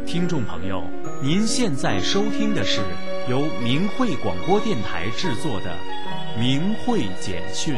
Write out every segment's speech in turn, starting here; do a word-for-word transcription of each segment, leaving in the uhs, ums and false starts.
听众朋友，您现在收听的是由明慧广播电台制作的《明慧简讯》。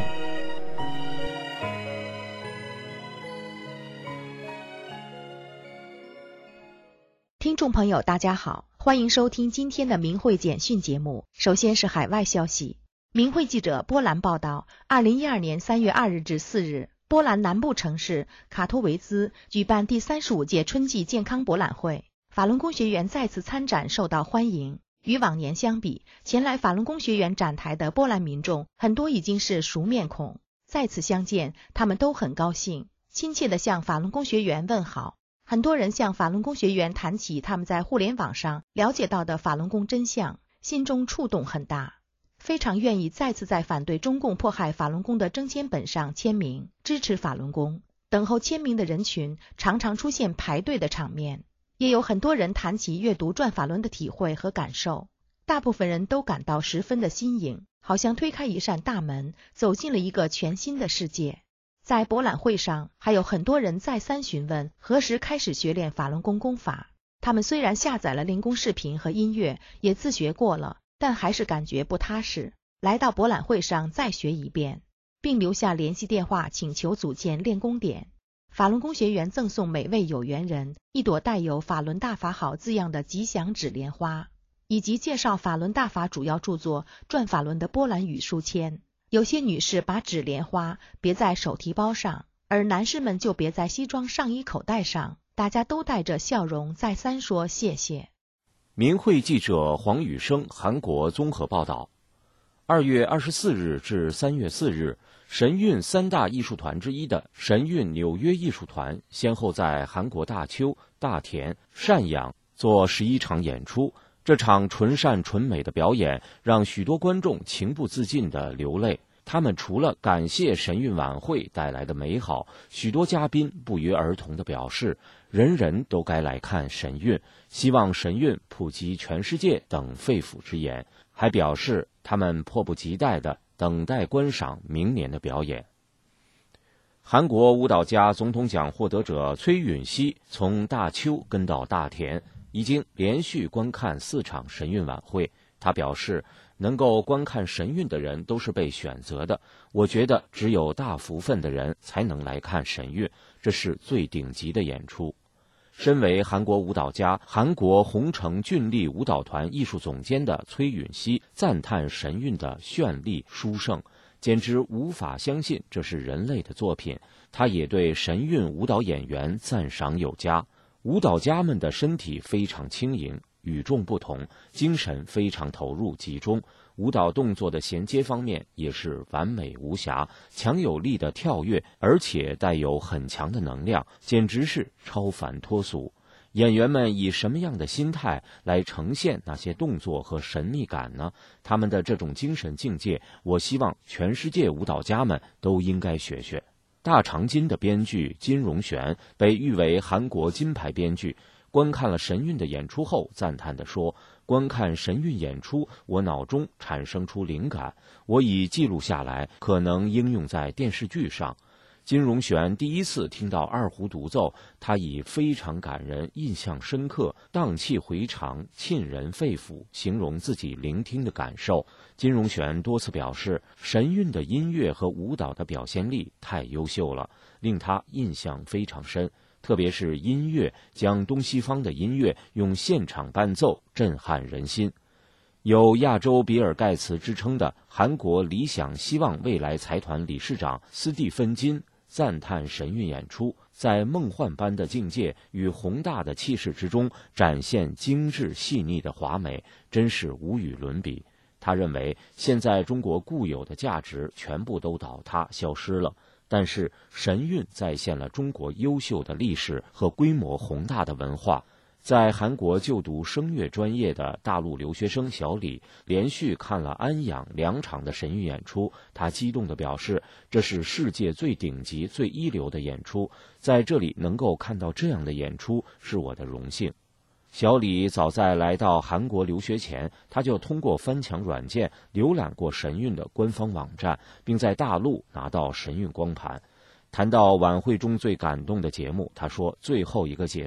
听众朋友，大家好，欢迎收听今天的明慧简讯节目。首先是海外消息，明慧记者波兰报道，二零一二年三月二日至四日，波兰南部城市卡托维兹举办第三十五届春季健康博览会，法轮功学员再次参展受到欢迎。与往年相比，前来法轮功学员展台的波兰民众很多已经是熟面孔，再次相见，他们都很高兴，亲切地向法轮功学员问好。很多人向法轮功学员谈起他们在互联网上了解到的法轮功真相，心中触动很大，非常愿意再次在反对中共迫害法轮功的征签本上签名，支持法轮功。等候签名的人群常常出现排队的场面，也有很多人谈起阅读转法轮的体会和感受，大部分人都感到十分的新颖，好像推开一扇大门，走进了一个全新的世界。在博览会上，还有很多人再三询问何时开始学练法轮功功法。他们虽然下载了练功视频和音乐，也自学过了，但还是感觉不踏实，来到博览会上再学一遍，并留下联系电话请求组建练功点。法轮功学员赠送每位有缘人一朵带有法轮大法好字样的吉祥纸莲花，以及介绍法轮大法主要著作转法轮的波兰语书签。有些女士把纸莲花别在手提包上，而男士们就别在西装上衣口袋上，大家都带着笑容再三说谢谢。 明慧记者黄宇生韩国综合报道。二月二十四日至三月四日，神韵三大艺术团之一的神韵纽约艺术团先后在韩国大邱、大田、赡养做十一场演出。这场纯善纯美的表演让许多观众情不自禁地流泪。他们除了感谢神韵晚会带来的美好，许多嘉宾不约而同地表示，人人都该来看神韵，希望神韵普及全世界等肺腑之言，还表示他们迫不及待地等待观赏明年的表演。韩国舞蹈家总统奖获得者崔允熙从大邱跟到大田，已经连续观看四场神韵晚会。他表示，能够观看神韵的人都是被选择的，我觉得只有大福分的人才能来看神韵，这是最顶级的演出。身为韩国舞蹈家、韩国红城俊丽舞蹈团艺术总监的崔允熙赞叹神韵的绚丽殊胜，简直无法相信这是人类的作品。他也对神韵舞蹈演员赞赏有加，舞蹈家们的身体非常轻盈，与众不同，精神非常投入集中，舞蹈动作的衔接方面也是完美无瑕，强有力的跳跃，而且带有很强的能量，简直是超凡脱俗。演员们以什么样的心态来呈现那些动作和神秘感呢？他们的这种精神境界，我希望全世界舞蹈家们都应该学学。大长今的编剧金荣玄被誉为韩国金牌编剧，观看了神韵的演出后赞叹地说，观看神韵演出，我脑中产生出灵感，我已记录下来，可能应用在电视剧上。金荣玄第一次听到二胡独奏，他以非常感人、印象深刻、荡气回肠、沁人肺腑形容自己聆听的感受。金荣玄多次表示，神韵的音乐和舞蹈的表现力太优秀了，令他印象非常深，特别是音乐，将东西方的音乐用现场伴奏震撼人心。有亚洲比尔盖茨之称的韩国理想希望未来财团理事长斯蒂芬金赞叹神韵演出在梦幻般的境界与宏大的气势之中展现精致细腻的华美，真是无与伦比。他认为现在中国固有的价值全部都倒塌消失了，但是神韵再现了中国优秀的历史和规模宏大的文化。在韩国就读声乐专业的大陆留学生小李连续看了安养两场的神韵演出，他激动地表示，这是世界最顶级最一流的演出，在这里能够看到这样的演出是我的荣幸。小李早在来到韩国留学前，他就通过翻墙软件浏览过神韵的官方网站，并在大陆拿到神韵光盘。谈到晚会中最感动的节目，他说最后一个节目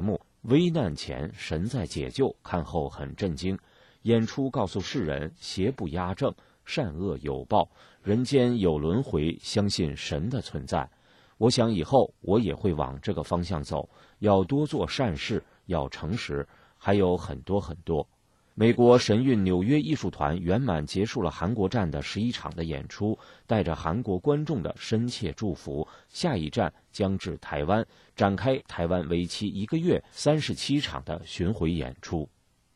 危难前神在解救，看后很震惊。演出告诉世人，邪不压正，善恶有报，人间有轮回，相信神的存在。我想以后我也会往这个方向走，要多做善事，要诚实，还有很多很多。美国神韵纽约艺术团圆满结束了韩国站的十一场的演出，带着韩国观众的深切祝福，下一站将至台湾，展开台湾为期一个月三十七场的巡回演出。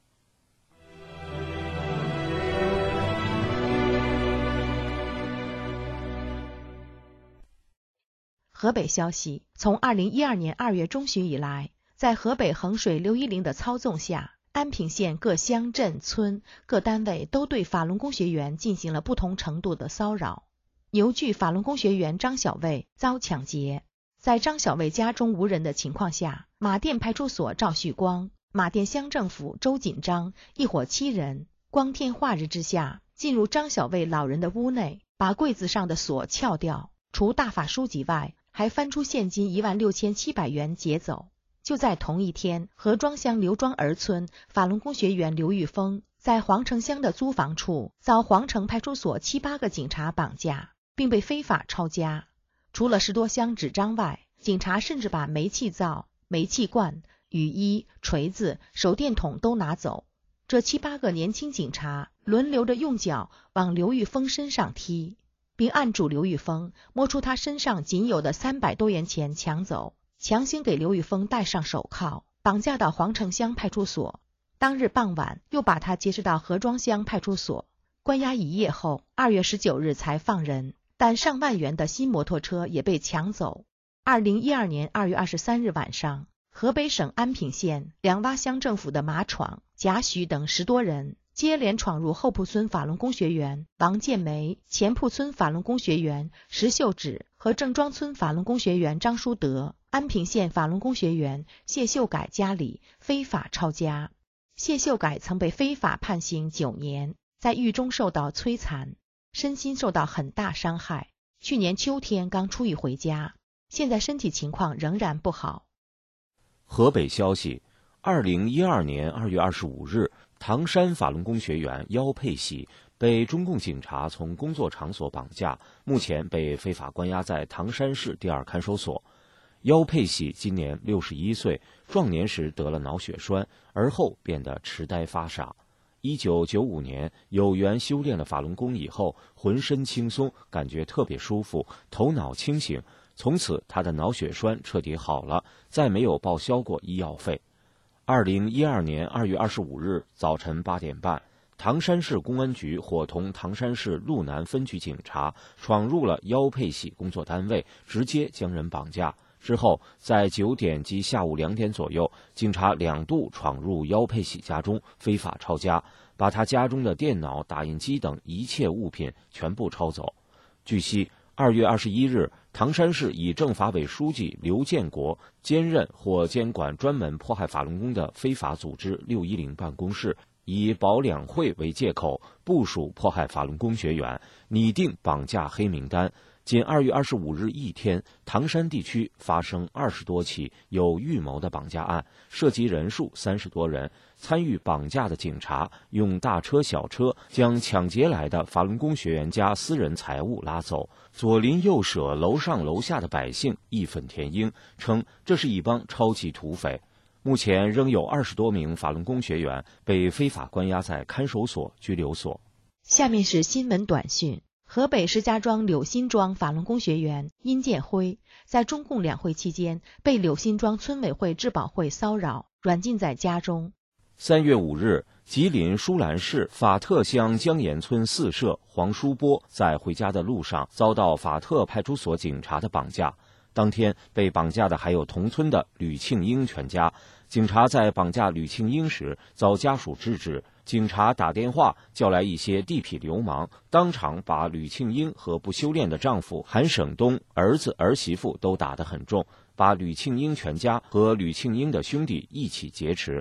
河北消息，从二零一二年二月中旬以来，在河北衡水刘一玲的操纵下，安平县各乡镇村各单位都对法轮功学员进行了不同程度的骚扰。牛具法轮功学员张小卫遭抢劫，在张小卫家中无人的情况下，马店派出所赵旭光、马店乡政府周锦章一伙七人，光天化日之下进入张小卫老人的屋内，把柜子上的锁撬掉，除大法书籍外，还翻出现金一万六千七百元劫走。就在同一天，河庄乡刘庄儿村法轮功学员刘玉峰在皇城乡的租房处遭皇城派出所七八个警察绑架，并被非法抄家。除了十多箱纸张外，警察甚至把煤气灶、煤气罐、雨衣、锤子、手电筒都拿走。这七八个年轻警察轮流着用脚往刘玉峰身上踢，并按住刘玉峰，摸出他身上仅有的三百多元钱抢走，强行给刘玉峰戴上手铐，绑架到皇城乡派出所。当日傍晚，又把他劫持到河庄乡派出所，关押一夜后，二月十九日才放人。但上万元的新摩托车也被抢走。二零一二年二月二十三日晚上，河北省安平县两洼乡政府的马闯、贾许等十多人接连闯入后铺村法轮功学员王建梅、前铺村法轮功学员石秀芷和郑庄村法轮功学员张书德、安平县法轮功学员谢秀改家里非法抄家。谢秀改曾被非法判刑九年，在狱中受到摧残，身心受到很大伤害。去年秋天刚出狱回家，现在身体情况仍然不好。 河北消息，二零一二年二月二十五日，唐山法轮功学员姚佩喜被中共警察从工作场所绑架，目前被非法关押在唐山市第二看守所。姚佩喜今年六十一岁，壮年时得了脑血栓，而后变得痴呆发傻。一九九五年有缘修炼了法轮功以后，浑身轻松，感觉特别舒服，头脑清醒。从此他的脑血栓彻底好了，再没有报销过医药费。二零一二年二月二十五日早晨八点半，唐山市公安局伙同唐山市路南分局警察闯入了姚佩喜工作单位，直接将人绑架。之后，在九点及下午两点左右，警察两度闯入姚佩喜家中，非法抄家，把他家中的电脑、打印机等一切物品全部抄走。据悉，二月二十一日，唐山市以政法委书记刘建国兼任或监管专门迫害法轮功的非法组织六一零办公室，以保两会为借口，部署迫害法轮功学员，拟定绑架黑名单。仅二月二十五日一天，唐山地区发生二十多起有预谋的绑架案，涉及人数三十多人。参与绑架的警察用大车小车将抢劫来的法轮功学员家私人财物拉走，左邻右舍、楼上楼下的百姓义愤填膺，称这是一帮超级土匪。目前仍有二十多名法轮功学员被非法关押在看守所、拘留所。 下面是新闻短讯。河北石家庄柳辛庄法轮功学员殷建辉在中共两会期间被柳辛庄村委会治保会骚扰，软禁在家中。 三月五日，吉林舒兰市法特乡江岩村四舍黄书波在回家的路上遭到法特派出所警察的绑架。当天被绑架的还有同村的吕庆英全家。警察在绑架吕庆英时遭家属制止，警察打电话叫来一些地痞流氓，当场把吕庆英和不修炼的丈夫韩省东、儿子儿媳妇都打得很重，把吕庆英全家和吕庆英的兄弟一起劫持。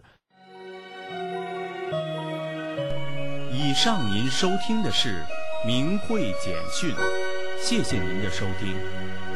以上您收听的是明慧简讯，谢谢您的收听。